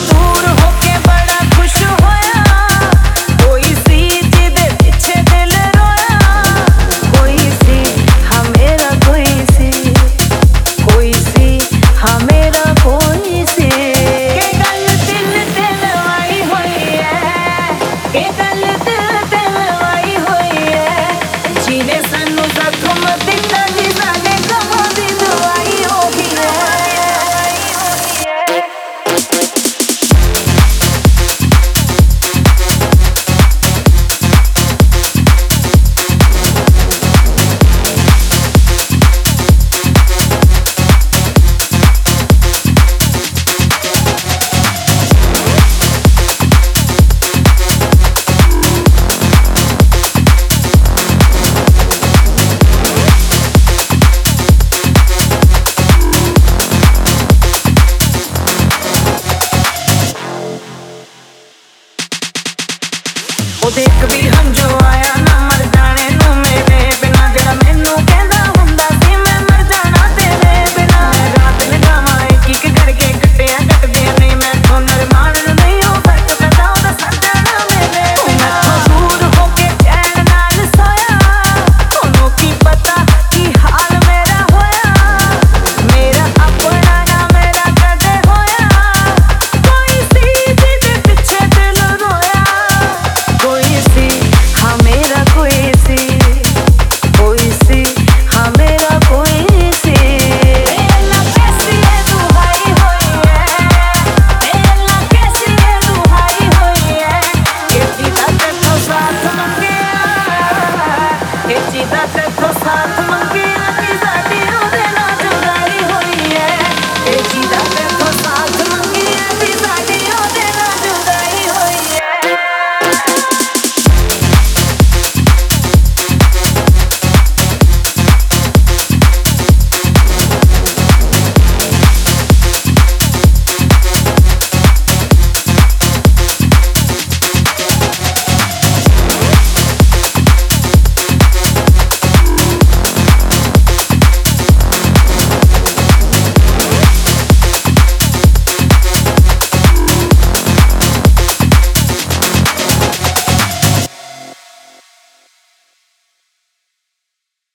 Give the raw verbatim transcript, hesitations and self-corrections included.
दूर होके बड़ा खुश होया, कोई सी जिदे पिछे दिल रोया, कोई सी हाँ मेरा कोई सी, कोई सी हाँ मेरा कोई सी। के गल दिल दिल आई हुई है, के गल दिल दिल आई हुई है, जीने सानू जख्म दिता जी साडे गम दी दवाई हो गई है। वो देख भी हम जो आया